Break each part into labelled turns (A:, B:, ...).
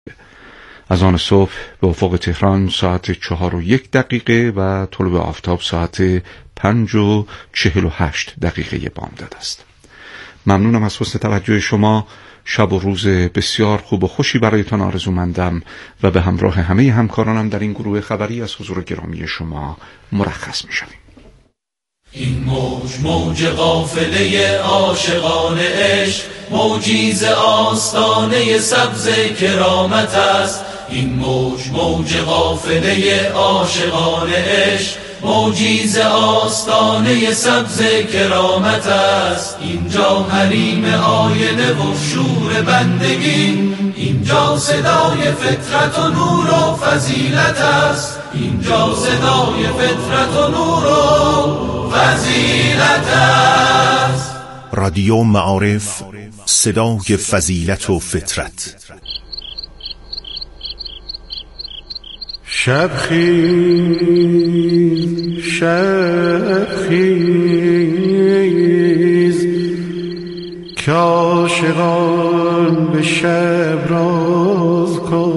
A: از آن صبح به افق تهران ساعت 4:01 و طلوع آفتاب ساعت 5:48 بامداد است. ممنونم از حسن توجه شما. شب و روز بسیار خوب و خوشی برایتان آرزومندم و به همراه همه همکارانم در این گروه خبری از حضور گرامی شما مرخص می شویم.
B: این موج قافله عاشقان عشق، موجی ز آستانه سبز کرامت است. این موج قافله عاشقان عشق، موجی ز آستانه سبز کرامت است. اینجا حریم آینه و شور بندگی، اینجا صدای فطرت و نور و فضیلت است. اینجا صدای فطرت و نور و فضیلت است.
C: رادیو معارف، صدای فضیلت و فطرت.
D: شب خیز که عاشقان به شب راز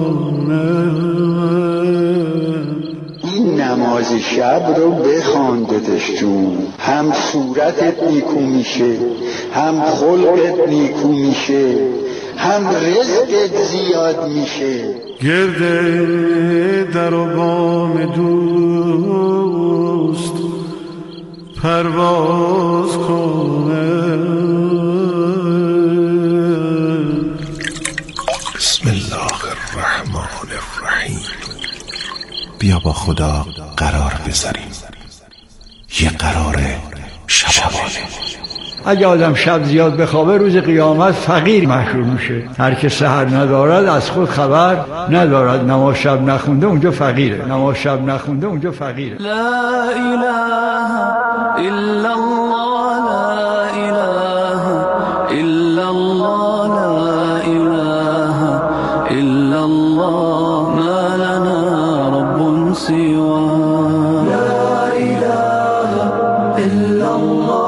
D: کنند.
E: این نماز شب رو بخوان دادشون، هم صورتت نیکو میشه، هم خلقت نیکو میشه، هم رزقت زیاد میشه.
D: گرده در و بام دوست پرواز کنند.
C: بسم الله الرحمن الرحیم. بیا با خدا قرار بذاریم، یه قرار شبانه.
F: اگه آدم شب زیاد بخوابه روز قیامت فقیر محشور میشه. هر که سحر ندارد از خود خبر ندارد. نماز شب نخونده اونجا فقیره، نماز شب نخونده اونجا فقیره.
B: لا اله الا الله، لا اله الا الله، لا اله الا الله، ما لنا رب سواه. لا اله الا الله،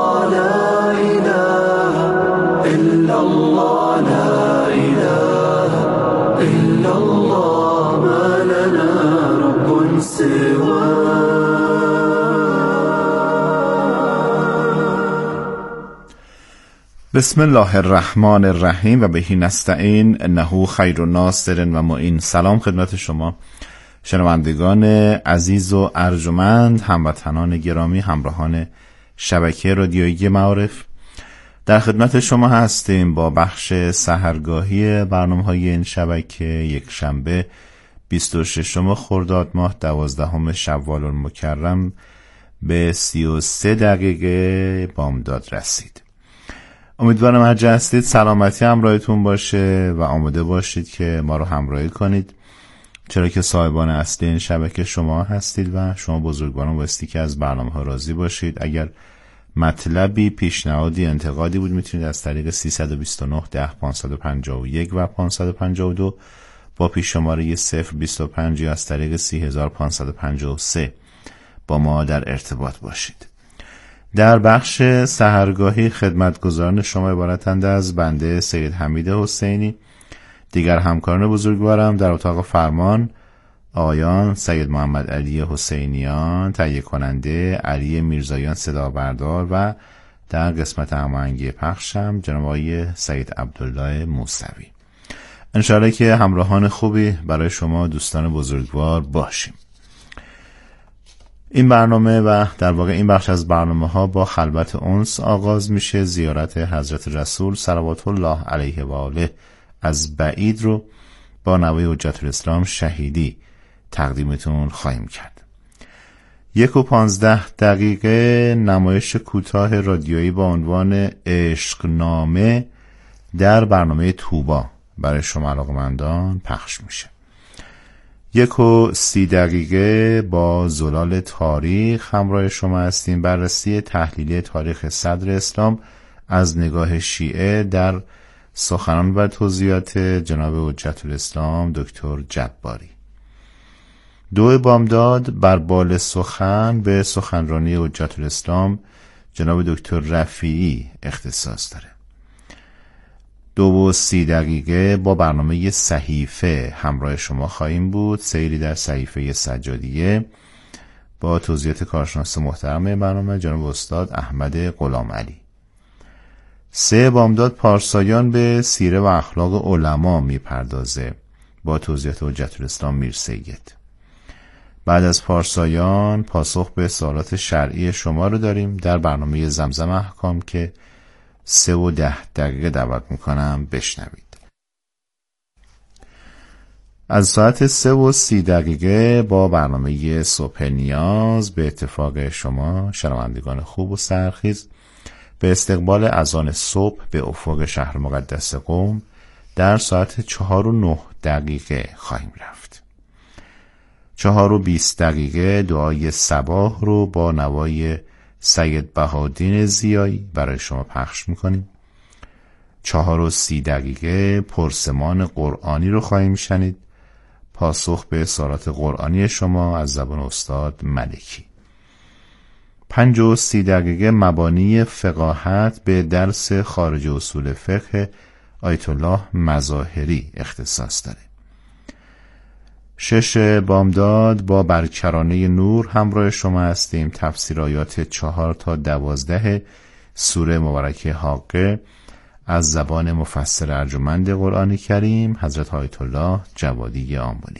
G: بسم الله الرحمن الرحیم و بهی نستعین انه خیر الناصر و معین. سلام خدمت شما شنوندگان عزیز و ارجمند، هموطنان گرامی، همراهان شبکه رادیویی معارف. در خدمت شما هستیم با بخش سحرگاهی برنامه‌های این شبکه. یک شنبه 26 خرداد ماه 12 شوال المکرم به 33 بامداد رسید. امیدوارم هر جا هستید سلامتی همراهتون باشه و آماده باشید که ما رو همراهی کنید، چرا که صاحبان اصلی این شبکه شما هستید و شما بزرگواران بایستی که از برنامه ها راضی باشید. اگر مطلبی، پیشنهادی، انتقادی بود میتونید از طریق 329 10 551 و 552 با پیش شماره 025 یا از طریق 30553 با ما در ارتباط باشید. در بخش سحرگاهی خدمتگزاران شما عبارتند از بنده سید حمید حسینی، دیگر همکاران بزرگوارم در اتاق فرمان آقایان سید محمد علی حسینیان تهیه کننده، علی میرزایان صدا بردار و در قسمت هماهنگی پخشم جناب آقای سید عبدالله موسوی. انشاءالله که همراهان خوبی برای شما دوستان بزرگوار باشیم. این برنامه و در واقع این بخش از برنامه ها با خلوت انس آغاز میشه. زیارت حضرت رسول صلوات الله علیه و آله از بعید رو با نوای حجت الاسلام شهیدی تقدیمتون خواهیم کرد. 1:15 نمایش کوتاه رادیویی با عنوان عشقنامه در برنامه توبا برای شما علاقه‌مندان پخش میشه. 1:30 با زلال تاریخ همراه شما هستیم. بررسی تحلیلی تاریخ صدر اسلام از نگاه شیعه در سخنان و توضیحات جناب حجت الاسلام دکتر جباری. 2 بامداد بر بال سخن به سخنرانی حجت الاسلام جناب دکتر رفیعی اختصاص داره. 2:30 با برنامه صحیفه همراه شما خواهیم بود. سیری در صحیفه سجادیه با توضیحات کارشناس محترم برنامه جناب استاد احمد غلام علی. 3 بامداد پارسایان به سیره و اخلاق علما میپردازه با توضیحات حجت الاسلام میر سید. بعد از پارسایان پاسخ به سوالات شرعی شما رو داریم در برنامه زمزم احکام که 3:10 دعوت میکنم بشنوید. از ساعت 3:30 با برنامه صبح نیاز به اتفاق شما شنوندگان خوب و سرخیز به استقبال اذان صبح به افق شهر مقدس قم در ساعت 4:09 خواهیم رفت. 4:20 دعای صباح رو با نوای سید بهاءالدین ضیایی برای شما پخش میکنیم. 4:30 پرسمان قرآنی رو خواهیم شنید، پاسخ به سوالات قرآنی شما از زبان استاد ملکی. 5:30 مبانی فقاهت به درس خارج اصول فقه آیت الله مظاهری اختصاص داره. 6 بامداد با برکرانه نور همراه شما هستیم. تفسیر آیات 4 تا 12 سوره مبارکه حاقه از زبان مفسر ارجمند قرآن کریم حضرت آیت الله جوادی آملی.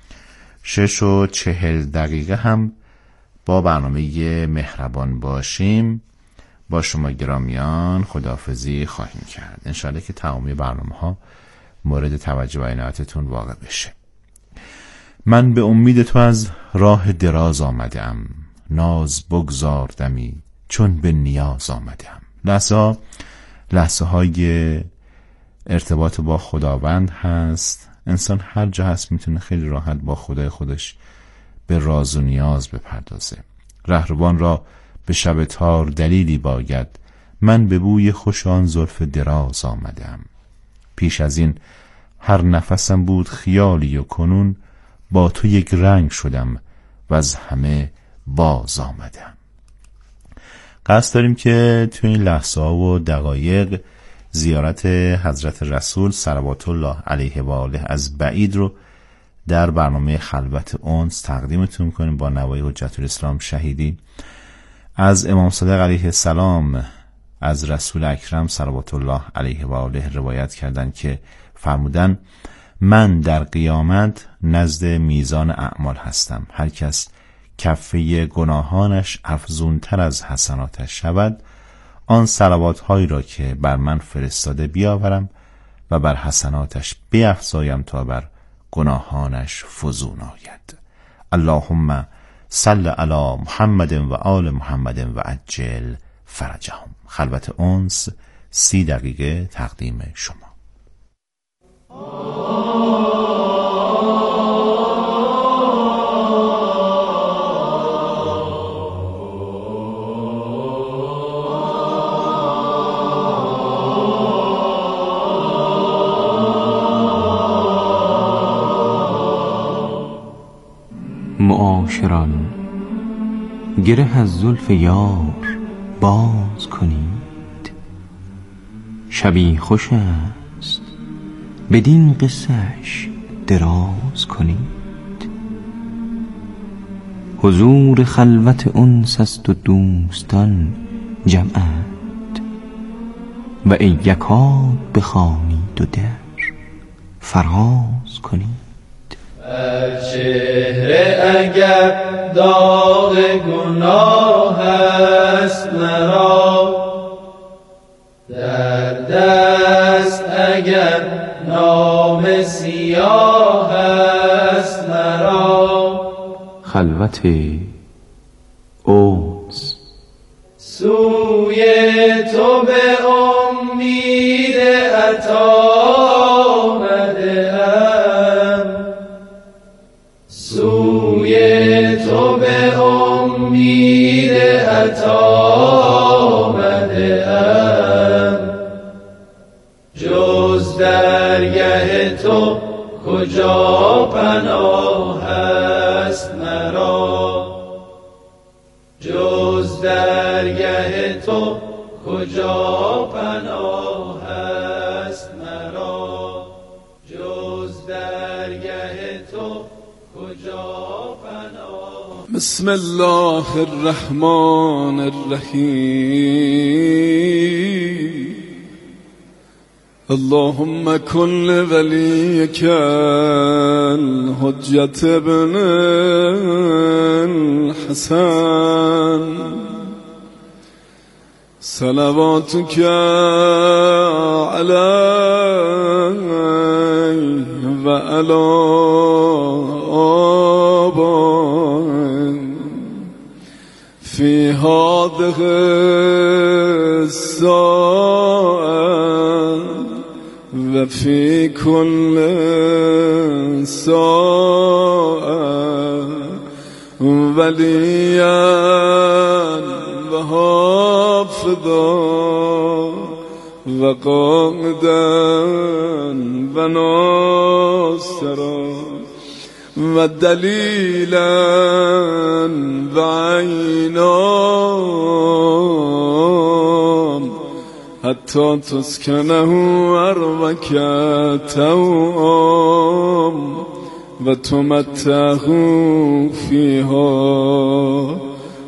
G: 6:40 هم با برنامه مهربان باشیم با شما گرامیان خداحافظی خواهیم کرد. انشاءالله که تمامی برنامه ها مورد توجه و عنایتتون واقع بشه. من به امید تو از راه دراز آمدم، ناز بگذاردمی چون به نیاز آمدم. لحظه های ارتباط با خداوند هست. انسان هر جا هست میتونه خیلی راحت با خدای خودش به راز و نیاز بپردازه. رهروان را به شب تار دلیلی باید، من به بوی خوش آن زلف دراز آمدم. پیش از این هر نفسم بود خیالی و کنون با تو یک رنگ شدم و از همه باز آمدم. قصد داریم که توی این لحظه ها و دقایق زیارت حضرت رسول صلوات الله علیه و آله از بعید رو در برنامه خلوت انس تقدیمتون کنیم با نوای حجت الاسلام شهیدی. از امام صادق علیه السلام از رسول اکرم صلوات الله علیه و آله روایت کردن که فرمودن من در قیامت نزد میزان اعمال هستم. هر کس کفه گناهانش افزونتر از حسناتش شود، آن صلوات هایی را که بر من فرستاده بیاورم و بر حسناتش بیفزایم تا بر گناهانش فزون آید. اللهم صل علی محمد و آل محمد و عجل فرجهم. خلوت انس 30 تقدیم شما.
H: معاشران گره از زلف یار باز کنید، شبی خوش است بدین قصه‌اش دراز کنید. حضور خلوت انس است و دوستان جمعند، و ای یکاد بخوانید و در فراز کنید.
I: چهره اگر داغ گناه است مرا، در دست اگر نام سیاه است مرا،
H: خلوت انس
I: سوی تو به امید عطا آمده‌ام، سوی تو به امید عطا آمده‌ام. جز درگه تو کجا پناه است مرا، جز درگه تو کجا پناه است مرا. تو کجا پناه.
D: بسم الله الرحمن الرحیم. اللهم کن لولیک الحجة ابن الحسن صلواتک علیه و علی آبائه فی هذه الساعة و فی کل ساعة ولیا و حافظا و قائدا و ناصرا و دلیلا و عینا حتی تسکنه ارضک توام و تمتعه فیها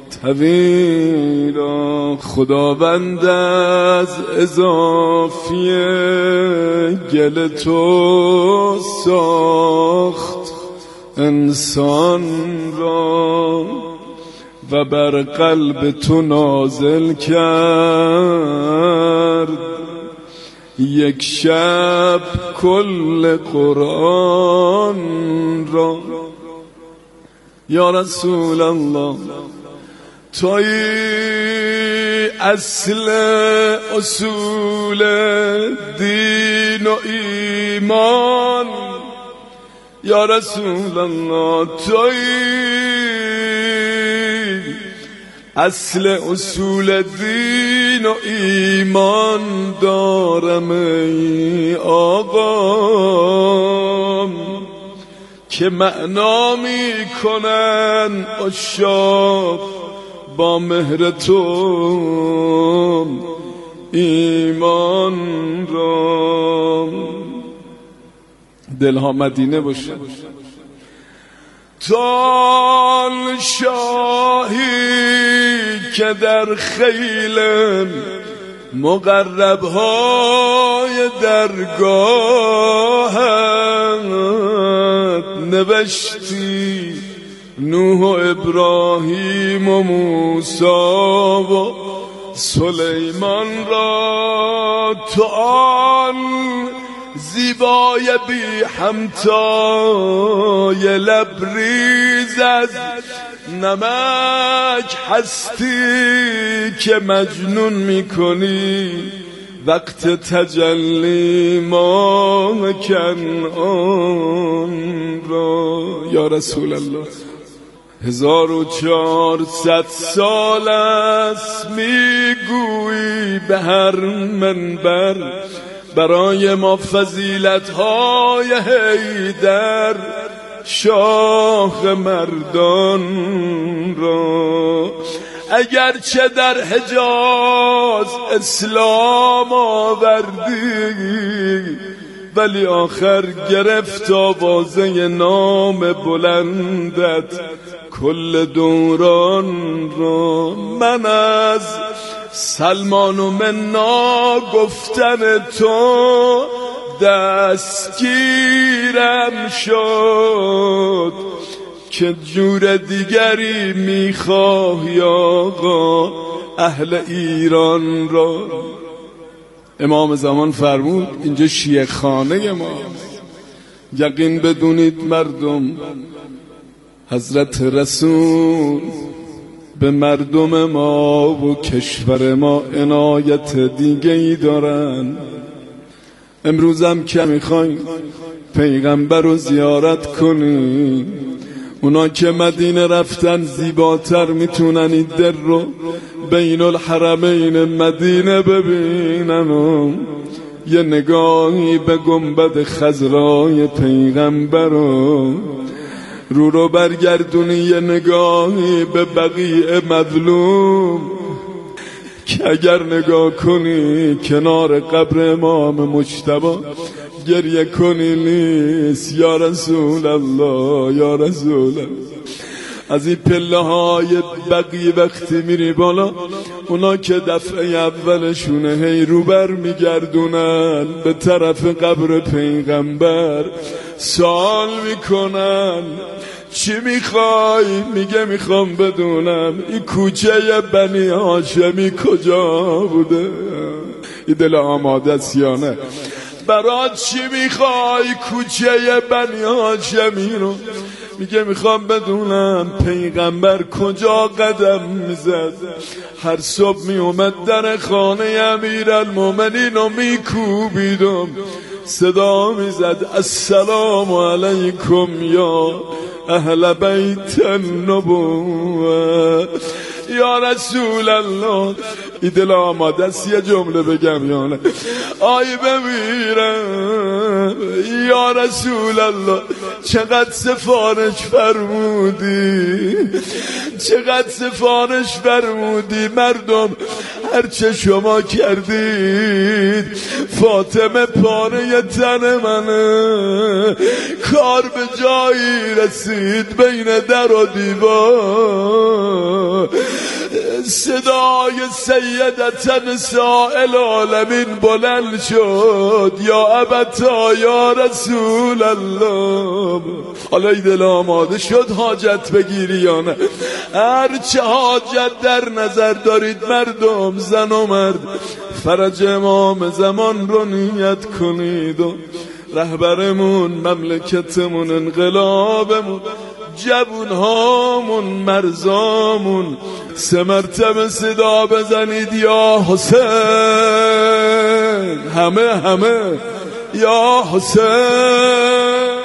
D: طویلا. خداوند از اضافی گل تو ساخت انسان را و بر قلب تو نازل کرد یک شب کل قرآن را. یا رسول الله توی اصل اصول دین و ایمان. یا رسول الله توی اصل اصول دین و ایمان دارم ای آقا که معنا می کنن عشاق با مهر تو ایمان را. دلها مدینه باشه. تال شاهی که در خیل مقربهای درگاهت نوشتی نوح و ابراهیم و موسی و سلیمان را. تو آن زیبای بی همتای لبریز از نمک هستی که مجنون میکنی وقت تجلی ما کنعان را. یا رسول الله 1400 سال است میگویی به هر منبر برای ما فضیلت‌های حیدر شاه مردان را. اگرچه در حجاز اسلام آوردی ولی آخر گرفت آوازه نام بلندت کل دوران را. من از سلمان و منا گفتن تو دستگیرم شد که جور دیگری میخواهی آقا اهل ایران را. امام زمان فرمود اینجا شیعه خانه ما. یقین بدونید مردم حضرت رسول به مردم ما و کشور ما عنایت دیگه ای دارن. امروزم که میخواین پیغمبر رو زیارت کنین، اونا که مدینه رفتن زیباتر میتونن این در رو بین الحرمین مدینه ببینن و یه نگاهی به گنبد خضرای پیغمبر رو برگردونی، یه نگاهی به بقیع مظلوم که اگر نگاه کنی کنار قبر امام مجتبی گریه کنی نیست. یا رسول الله یا رسول الله، از این پله های بقیه وقتی میری بالا، اونا که دفعه اولشونه هی رو بر میگردونن به طرف قبر پیغمبر، سوال میکنن چی میخوای؟ میگه میخوام بدونم این کوچه بنی هاشمی کجا بوده. این دل آماده است یا نه؟ برات چی میخوای؟ کوچه بنی هاشمی رو. میگه میخوام بدونم پیغمبر کجا قدم میزد. هر صبح میومد در خانه امیرالمومنین و میکوبیدم، صدا میزد السلام علیکم یا اهل بیت النبوه. یا رسول الله، این دل آماده است یه جمله بگم یا نه؟ آی بمیرم یا رسول الله، چقدر سفارش فرمودی، چقدر سفارش فرمودی. مردم هرچه شما کردید فاطمه پاره تن منه. کار به جایی رسید بین در و دیوار، صدای سیدت نساء العالمین بلند شد، یا ابتا یا رسول الله. حالا این دل آماده شد حاجت بگیری یا نه؟ هر چه حاجت در نظر دارید مردم، زن و مرد، فرج امام زمان رو نیت کنید و رهبرمون، مملکتمون، انقلابمون، جوونهامون، مرزامون، 3 مرتبه صدا بزنید یا حسین. همه یا حسین.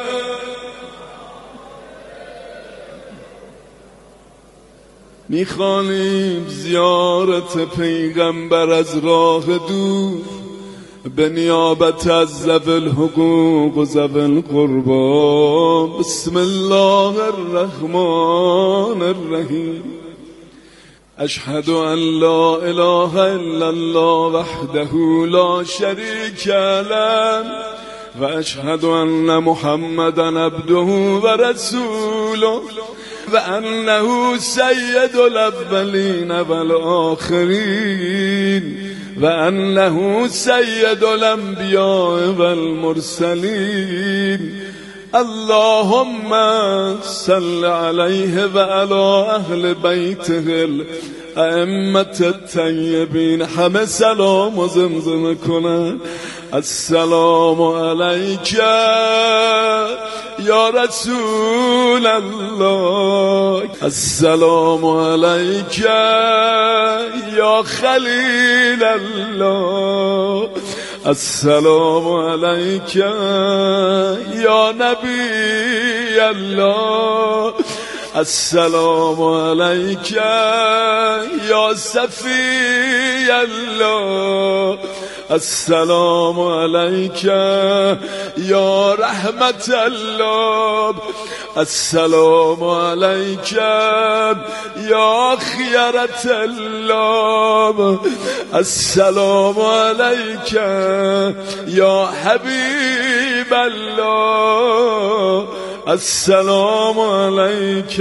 D: میخوانیم زیارت پیغمبر از راه دور به نیابت از ذوی الحقوق و ذوی القربا. بسم الله الرحمن الرحیم. اشهد ان لا اله الا الله وحده لا شریک له و اشهد ان محمدا عبده و رسوله و انه سید الاولین والآخرین و انه سید الانبیاء والمرسلین. اللهم صل علیه و علی اهل بیته الائمة الطیبین. همه سلام و زمزمه کنن. السلام علیک یا رسول الله، السلام علیک یا خلیل الله، السلام علیک یا نبی الله، السلام علیک یا صفی الله، السلام علیک یا رحمت الله، السلام علیک یا خیرت الله، السلام علیک یا حبیب الله، السلام علیک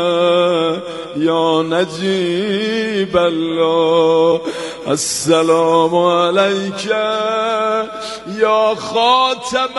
D: یا نجیب الله، السلام علیک یا خاتم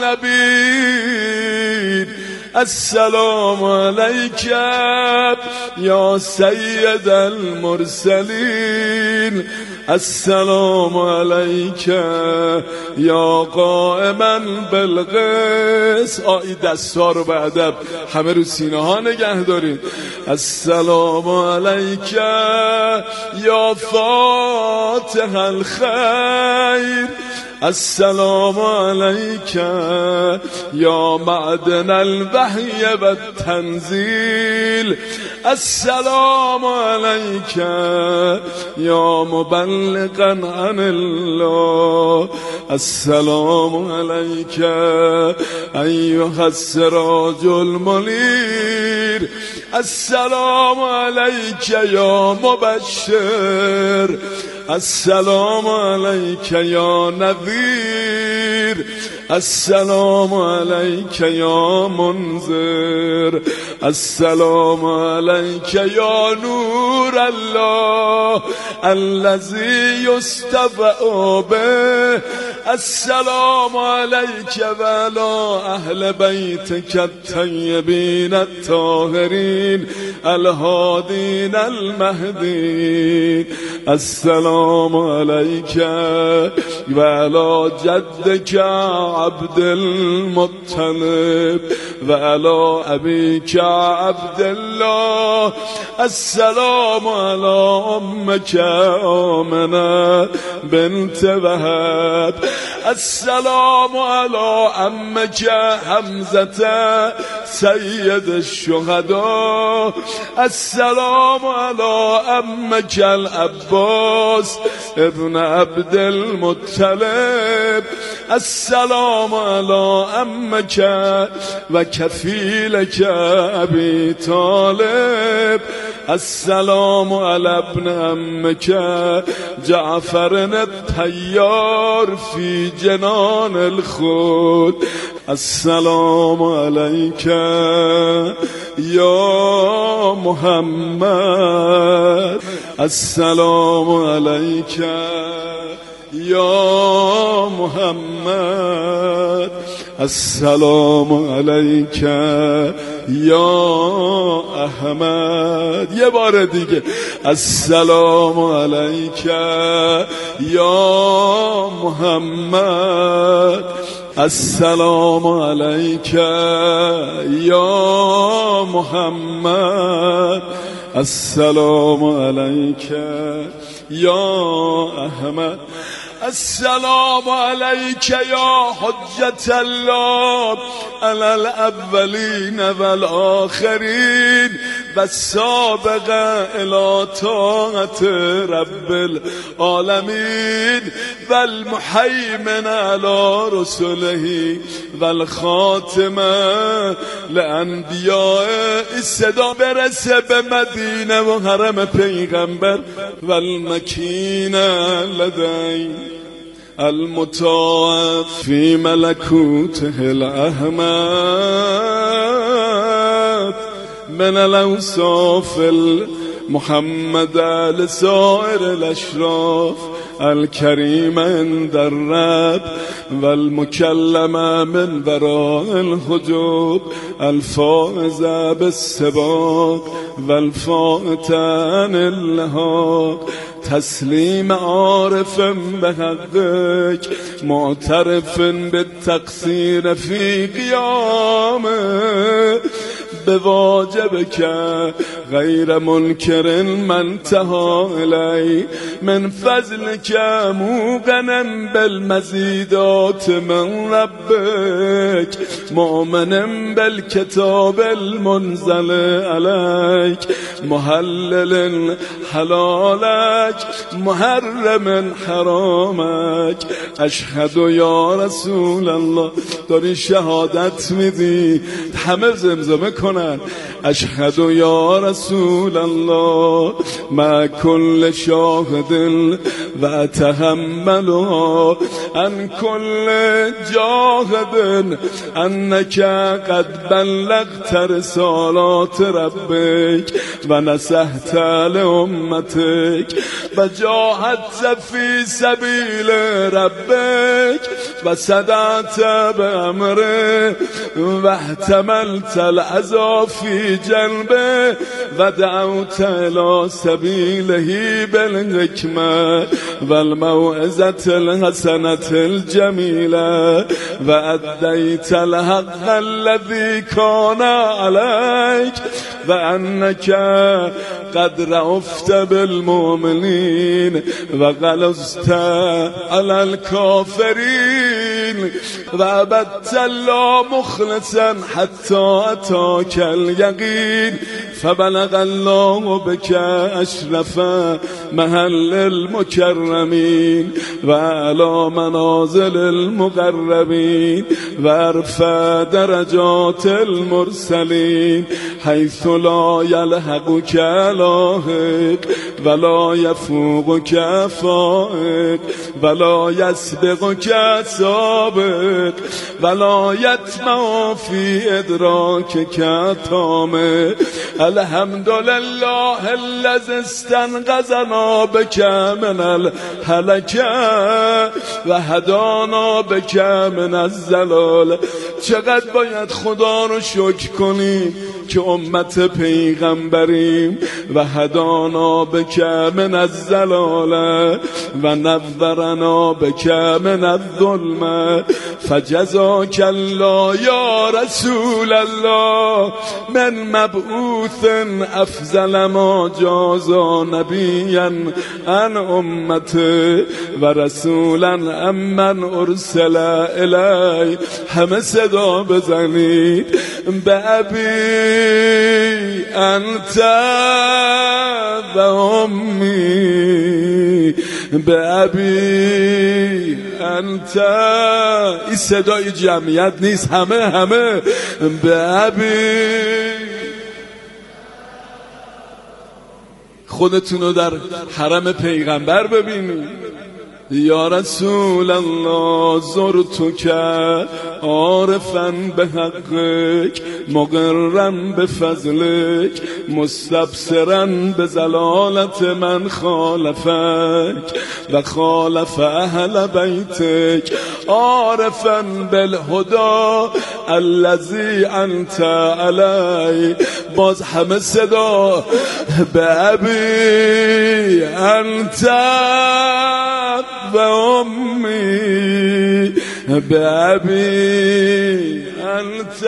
D: النبیین، السلام علیک یا سید المرسلین، السلام علیک یا قائما بالقسط. این دستا رو به ادب همه رو سینه ها نگه دارید. السلام علیک یا فاتح الخیر، السلام علیک یا معدن الوحی و التنزیل، السلام علیک یا مبلغا عن الله، السلام علیک ایها السراج المنیر، السلام علیک یا مبشر، السلام علیک یا نذیر، السلام علیک یا منذر، السلام علیک یا نور الله الذی یستفع به، السلام علیک و علی اهل بیتک الطیبین الطاهرین الهادین المهدین، السلام علیک و علی جدک عبد المطلب و علی ابیک عبد الله، السلام علی امک آمنه بنت وهب، السلام علی امک حمزه سید الشهداء، السلام علی امک العباس ابن عبد المطلب، السلام علی امک و کفیلک ابی طالب، السلام علی ابن امک جعفر الطیار فی جنان الخلد، السلام علیک یا محمد، السلام علیک یا محمد، السلام علیک یا احمد. یه بار دیگه السلام علیک یا محمد، السلام علیک یا محمد، السلام علیک یا احمد، السلام علیک یا حجت الله علی الاولین والآخرین و السابقه الی طاعت رب العالمین و المحیمن علی رسله و الخاتمه لانبیاء. صدا برسه به مدینه و حرم پیغمبر و المکین لدین المطاع فی ملکوته الاحمد من الاوصاف المحمد لسائر الاشراف الكريم عند الرب والمكلم من وراء الحجوب الفائز بالسباق والفائت عن اللحاق تسلیم عارف به حقک معترف بالتقصیر فی قیامه به واجب که غیر منکر من تها الی من فضل که موقنم بالمزیدات من ربک مؤمنم بالکتاب المنزل علیک محلل حلالک محرم حرامک. اشهد یا رسول الله. داری شهادت میدی، همه زمزمه کنن اشهد یا رسول الله مع کل شاهد و اتحملها عن کل جاهد انک قد بلغت رسالات ربک و نصحت لامتک و جاهدت فی سبیل ربک و صدعت بامره و احتملت العذا فی جنبه و دعوت الى سبیله بالحکمه و الموعظة الحسنة الجمیله و ادیت الحق الذی کان علیک و انک قد رأفت بالمؤمنین و غلظت علی الکافرین و عبدت الله مخلصا حتی اتاک الیقین فبلغ الله بک اشرف محل المکرمین و اعلی منازل المقربین و ارفع درجات المرسلین حیث لا یلحقک لاحق ولا يفوقك فائق ولا يسبقك سابق ولا يطمع في إدراكك طامع الحمد لله الذي استنقذنا بك من الهلكة وهدانا بك من الزلال. چقدر باید خدا رو شکر کنیم که امت پیغمبریم. و هدانا بک من الزلال و نورنا بک من الظلم فجزاک الله یا رسول الله من مبعوث افضل ما جازا نبیا عن امته و رسولا امن ارسل الی. همه صدا بزنید به ابی انت و امی به ابی انت. این صدای جمعیت نیست، همه به ابی. خودتونو در حرم پیغمبر ببینید. یا رسول الله زرتک عارفا بحقک مقرا بفضلک مستبصرا بزلالت من خالفک و خالف اهل بیتک عارفا بالهدى الذی انت علی. باز همه صدا به ابی انت و امی به ابی انت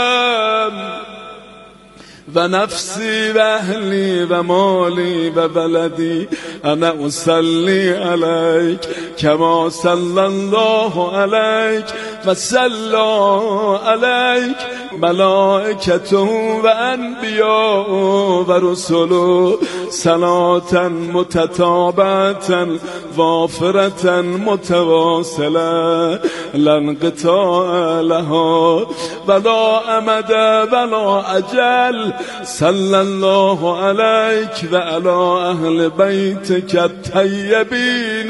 D: و نفسی و اهلی و مالی و ولدی انا اصلی علیک کما صلی الله علیک و صلی علیک ملائکته و انبیاء و رسول صلاة متتابعة وافرة متواصلة لا انقطاع لها ولا امد ولا اجل صلی الله علیک و علی اهل بیتک الطیبین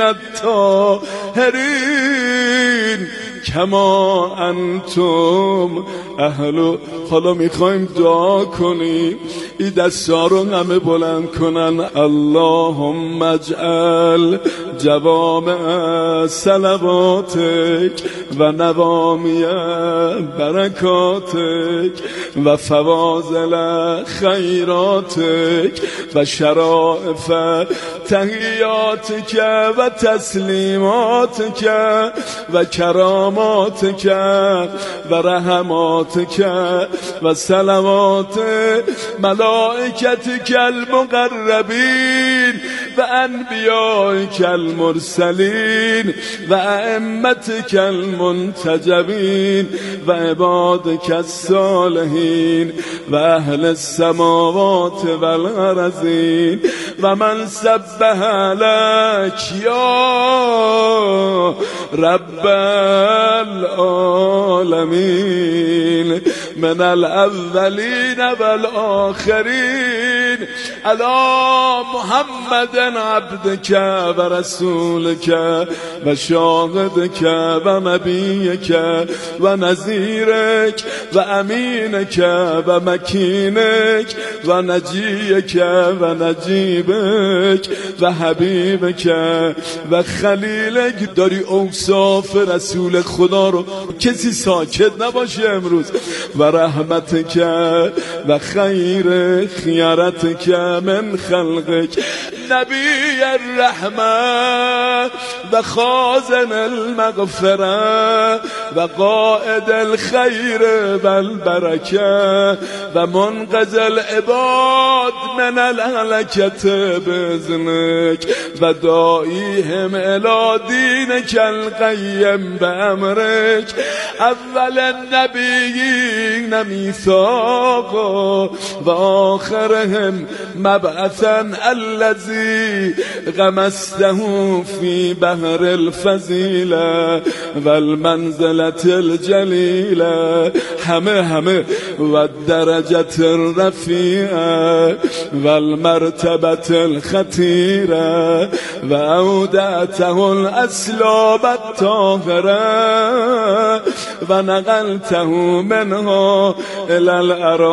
D: الطاهرین کما انتم اهل. حالا میخوایم دعا کنیم. این دستا رو همه بلند کنن. اللهم اجعل جوامع صلواتک و نوامی برکاتک و فواضل خیراتک و شرائف تحیاتک و تسلیماتک و کراماتک و رحماتک و صلوات ملائکتک المقربین و انبیائک المرسلین و ائمتک المنتجبین و عبادک الصالحین و اهل السماوات والارضین و من سبح لک یا رب العالمین من الاولین والآخرین علی محمد عبدک و رسولک و شاهدک و نبیک و نذیرک و امینک و مکینک و نجیک و نجیبک و حبیبک و خلیلک. داری اوصاف رسول خدا رو، کسی ساکت نباشه امروز. و رحمتک و خیر خیارتک من خلقک نبی الرحمه و خازن المغفره و قائد الخیر و البرکه و منقذ العباد من الهلکت بإذنک و داعیهم الی دینک القیم بامرک اول النبیین 40 ميثاقا وآخرهم مبعثا الذي غمسته في بحر الفضيلة والمنزلة الجليلة همه والدرجة الرفيعة والمرتبة الخطيرة وأودعته الأسلاب الطاهرة ونقلته منها إلى الأراضي